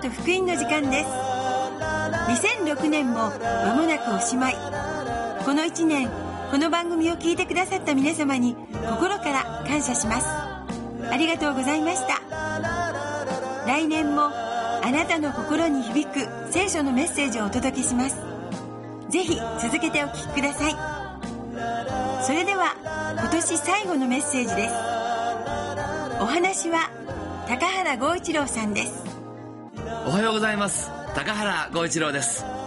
と福音の時間です。2006年も間もなくおしまい。この1年この番組を聞いてくださった皆様に心から感謝します。ありがとうございました。来年もあなたの心に響く聖書のメッセージをお届けします。ぜひ続けてお聞きください。それでは今年最後のメッセージです。お話は高原剛一郎さんです。 おはようございます。高原剛一郎です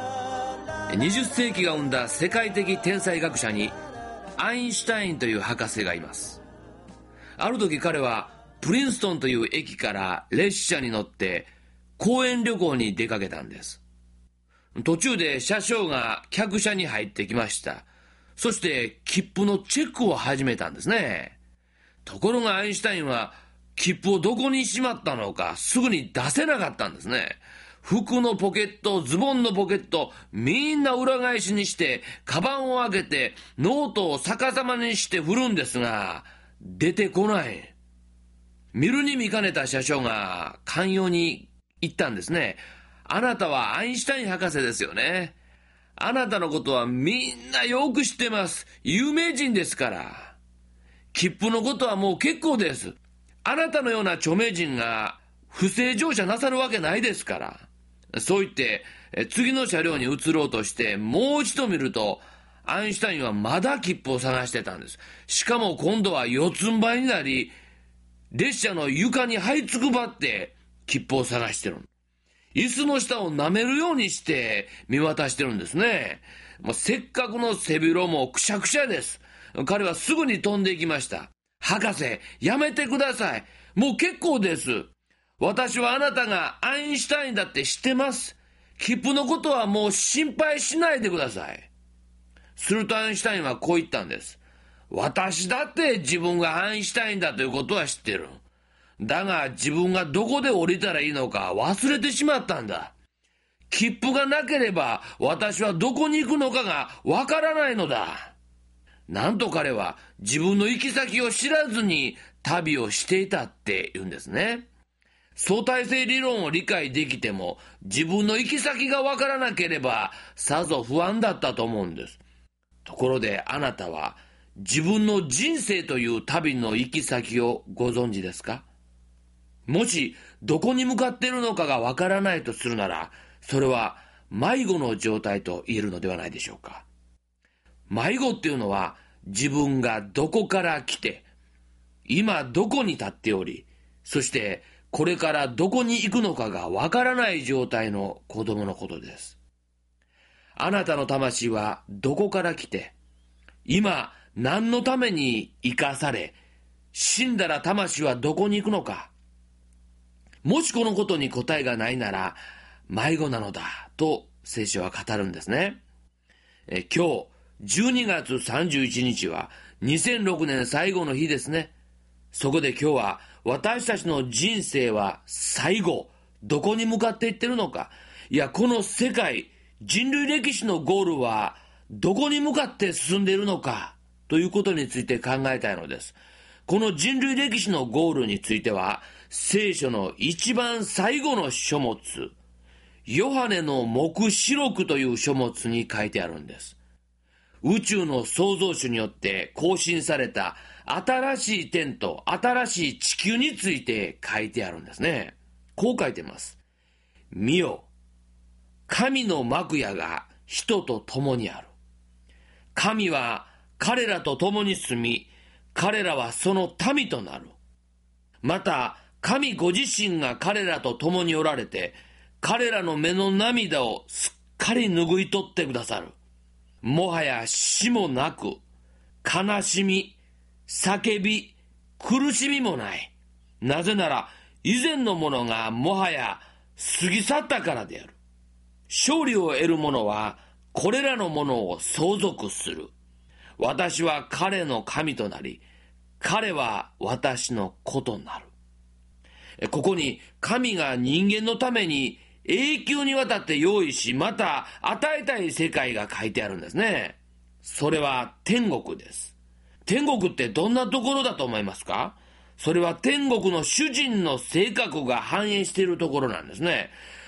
。20世紀が生んだ世界的天才学者にアインシュタインという博士がいます。ある時彼はプリンストンという駅から列車に乗って講演旅行に出かけたんです。途中で車掌が客車に入ってきました。そして切符のチェックを始めたんですね。ところがアインシュタインは切符をどこにしまったのかすぐに出せなかったんですね。服のポケット、ズボンのポケット、みんな裏返しにして、カバンを開けて、ノートを逆さまにして振るんですが、出てこない。見るに見かねた車掌が寛容に言ったんですね。あなたはアインシュタイン博士ですよね。あなたのことはみんなよく知ってます。有名人ですから。切符のことはもう結構です。あなたのような著名人が不正乗車なさるわけないですから。そう言って次の車両に移ろうとしてもう一度見ると、アインシュタインはまだ切符を探してたんです。しかも今度は四つん這いになり、列車の床に這いつくばって切符を探してる。椅子の下を舐めるようにして見渡してるんですね。せっかくの背広もくしゃくしゃです。彼はすぐに飛んでいきました。博士、やめてください。もう結構です。私はあなたがアインシュタインだって知ってます。切符のことはもう心配しないでください。するとアインシュタインはこう言ったんです。私だって自分がアインシュタインだということは知ってる。だが自分がどこで降りたらいいのか忘れてしまったんだ。切符がなければ私はどこに行くのかがわからないのだ。なんと彼は自分の行き先を知らずに旅をしていたって言うんですね。相対性理論を理解できても自分の行き先がわからなければさぞ不安だったと思うんです。ところであなたは自分の人生という旅の行き先をご存知ですか？もしどこに向かっているのかがわからないとするなら、それは迷子の状態と言えるのではないでしょうか。迷子っていうのは自分がどこから来て、今どこに立っており、そしてこれからどこに行くのかがわからない状態の子供のことです。あなたの魂はどこから来て、今何のために生かされ、死んだら魂はどこに行くのか。もしこのことに答えがないなら迷子なのだと聖書は語るんですね。今日12月31日は2006年最後の日ですね。そこで今日は私たちの人生は最後どこに向かっていってるのか、いやこの世界人類歴史のゴールはどこに向かって進んでいるのかということについて考えたいのです。この人類歴史のゴールについては聖書の一番最後の書物、ヨハネの黙示録という書物に書いてあるんです。宇宙の創造主によって更新された新しい天と新しい地球について書いてあるんですね。こう書いてます。見よ、神の幕屋が人と共にある。神は彼らと共に住み、彼らはその民となる。また神ご自身が彼らと共におられて、彼らの目の涙をすっかり拭い取ってくださる。もはや死もなく、悲しみ、叫び、苦しみもない。なぜなら以前のものがもはや過ぎ去ったからである。勝利を得る者はこれらのものを相続する。私は彼の神となり、彼は私の子となる。ここに神が人間のために永久にわたって用意し、また与えたい世界が書いてあるんですね。それは天国です。天国ってどんなところだと思いますか？それは天国の主人の性格が反映しているところなんですね。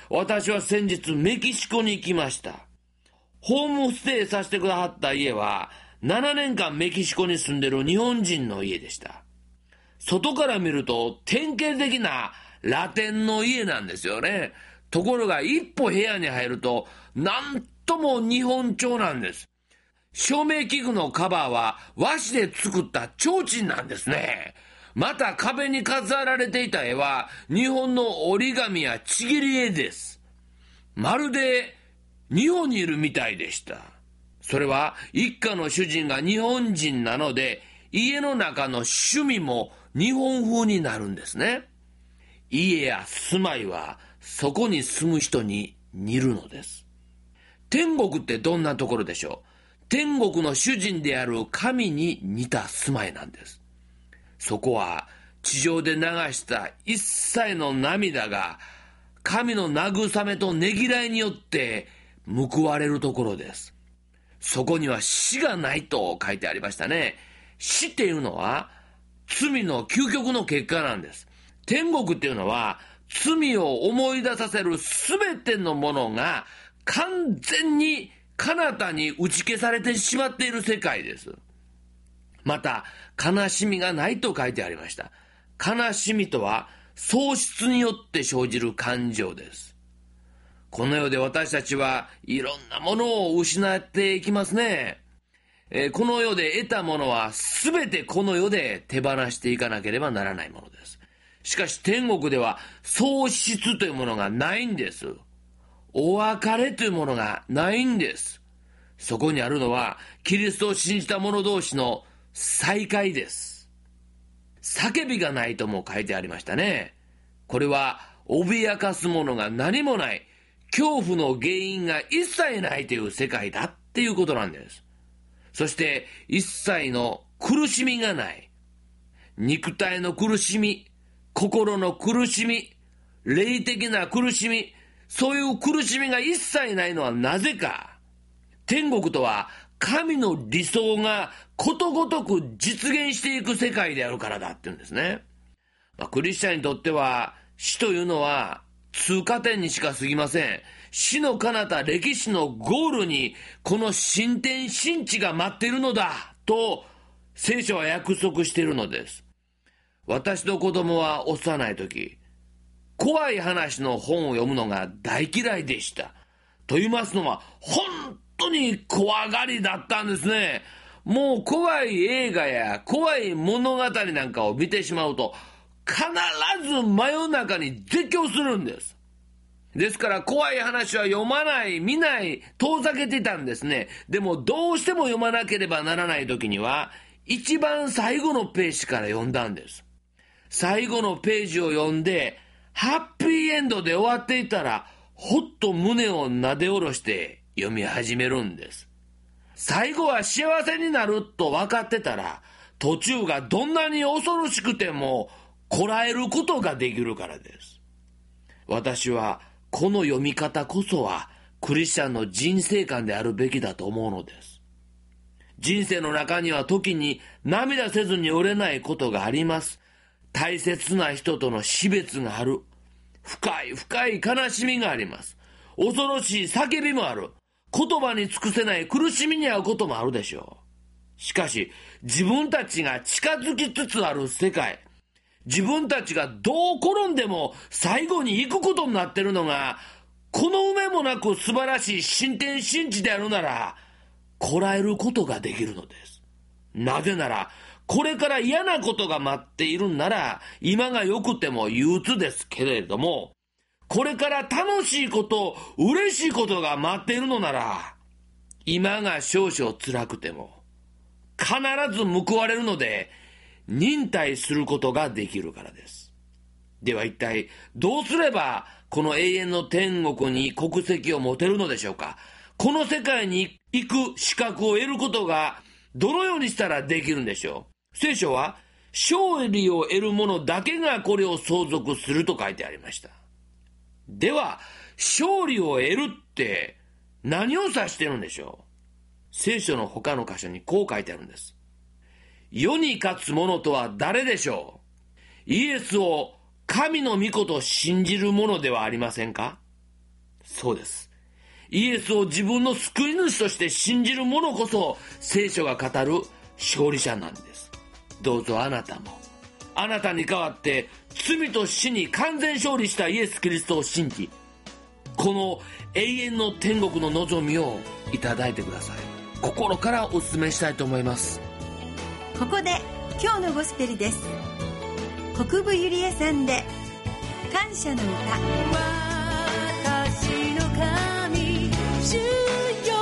私は先日メキシコに行きました。ホームステイさせてくださった家は、7年間メキシコに住んでる日本人の家でした。外から見ると典型的なラテンの家なんですよね。ところが一歩部屋に入ると、なんとも日本調なんです。照明器具のカバーは和紙で作った提灯なんですね。また壁に飾られていた絵は日本の折り紙やちぎり絵です。まるで日本にいるみたいでした。それは一家の主人が日本人なので、家の中の趣味も日本風になるんですね。家や住まいはそこに住む人に似るのです。天国ってどんなところでしょう。天国の主人である神に似た住まいなんです。そこは地上で流した一切の涙が神の慰めとねぎらいによって報われるところです。そこには死がないと書いてありましたね。死っていうのは罪の究極の結果なんです。天国っていうのは罪を思い出させるすべてのものが完全に彼方に打ち消されてしまっている世界です。また、悲しみがないと書いてありました。悲しみとは喪失によって生じる感情です。この世で私たちはいろんなものを失っていきますね。この世で得たものはすべてこの世で手放していかなければならないものです。しかし天国では喪失というものがないんです。お別れというものがないんです。そこにあるのはキリストを信じた者同士の再会です。叫びがないとも書いてありましたね。これは脅かすものが何もない、恐怖の原因が一切ないという世界だっていうことなんです。そして一切の苦しみがない。肉体の苦しみ、心の苦しみ、霊的な苦しみ、そういう苦しみが一切ないのはなぜか。天国とは神の理想がことごとく実現していく世界であるからだって言うんですね。クリスチャンにとっては死というのは通過点にしか過ぎません。死の彼方歴史のゴールにこの新天新地が待っているのだと聖書は約束しているのです。私の子供は幼い時、怖い話の本を読むのが大嫌いでした。と言いますのは、本当に怖がりだったんですね。もう怖い映画や怖い物語なんかを見てしまうと、必ず真夜中に絶叫するんです。ですから怖い話は読まない、見ない、遠ざけてたんですね。でもどうしても読まなければならない時には、一番最後のページから読んだんです。最後のページを読んで、ハッピーエンドで終わっていたら、ほっと胸をなで下ろして読み始めるんです。最後は幸せになると分かってたら、途中がどんなに恐ろしくてもこらえることができるからです。私はこの読み方こそはクリスチャンの人生観であるべきだと思うのです。人生の中には時に涙せずに折れないことがあります。大切な人との死別がある。深い深い悲しみがあります。恐ろしい叫びもある。言葉に尽くせない苦しみに遭うこともあるでしょう。しかし、自分たちが近づきつつある世界、自分たちがどう転んでも最後に行くことになっているのが、この上もなく素晴らしい新天新地であるなら、こらえることができるのです。なぜなら、これから嫌なことが待っているんなら、今が良くても憂鬱ですけれども、これから楽しいこと、嬉しいことが待っているのなら、今が少々辛くても、必ず報われるので、忍耐することができるからです。では一体、どうすれば、この永遠の天国に国籍を持てるのでしょうか。この世界に行く資格を得ることが、どのようにしたらできるんでしょう。聖書は勝利を得る者だけがこれを相続すると書いてありました。では勝利を得るって何を指しているんでしょう。聖書の他の箇所にこう書いてあるんです。世に勝つ者とは誰でしょう。イエスを神の御子と信じる者ではありませんか。 そうです。イエスを自分の救い主として信じる者こそ聖書が語る勝利者なんです。どうぞあなたも、あなたに代わって罪と死に完全勝利したイエス・キリストを信じ、この永遠の天国の望みをいただいてください。心からお勧めしたいと思います。 ここで今日のゴスペルです。国分ゆりえさんで感謝の歌。 私の神主よ、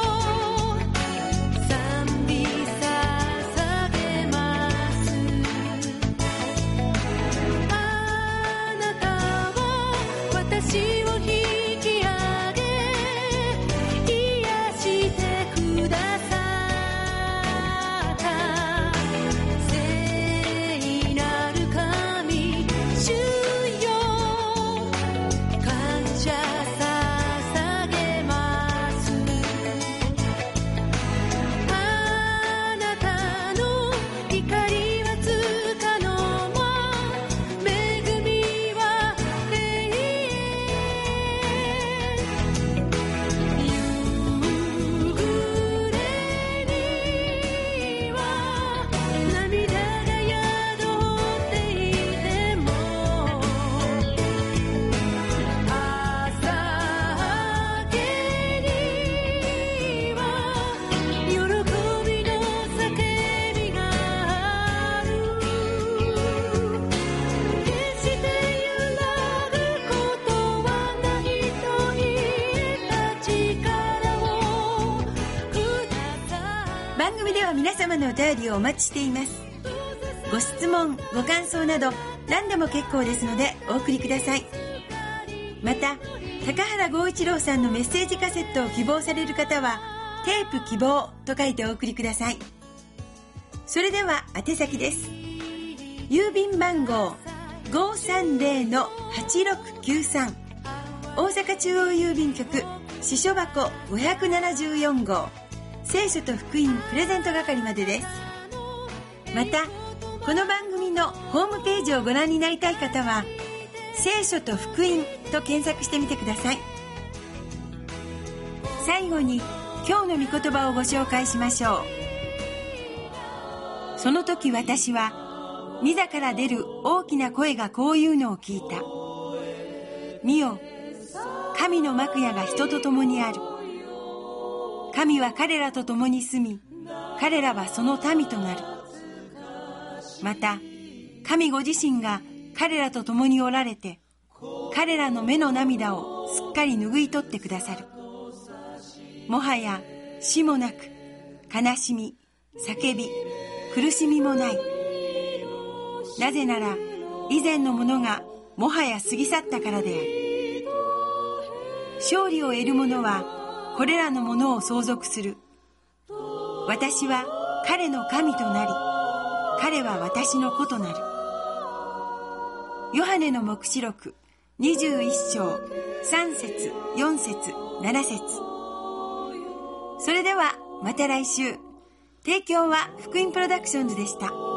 賛美捧げます。あなたは私を引き上げ癒してくださった聖なる神主よ、感謝捧げます。あなたの光はつかの間、恵みは永遠。夕暮れには涙が宿っていても、朝明けには喜びの叫びがある。決して揺らぐことはないと言えた力をください。 番組では皆様のお便りをお待ちしています。ご質問、ご感想など何でも結構ですのでお送りください。また高原剛一郎さんのメッセージカセットを希望される方はテープ希望と書いてお送りください。それでは宛先です。郵便番号 530-8693 大阪中央郵便局支所箱574号聖書と福音プレゼント係までです。またこの番組のホームページをご覧になりたい方は聖書と福音と検索してみてください。最後に今日の御言葉をご紹介しましょう。その時私は御座から出る大きな声がこういうのを聞いた。見よ、神の幕屋が人と共にある。神は彼らと共に住み、彼らはその民となる。また神ご自身が彼らと共におられて、彼らの目の涙をすっかり拭い取ってくださる。もはや死もなく、悲しみ、叫び、苦しみもない。なぜなら以前のものがもはや過ぎ去ったからである。勝利を得る者はこれらのものを相続する。私は彼の神となり、彼は私の子となる。ヨハネの黙示録21章3節4節7節。それではまた来週。提供は福音プロダクションズでした。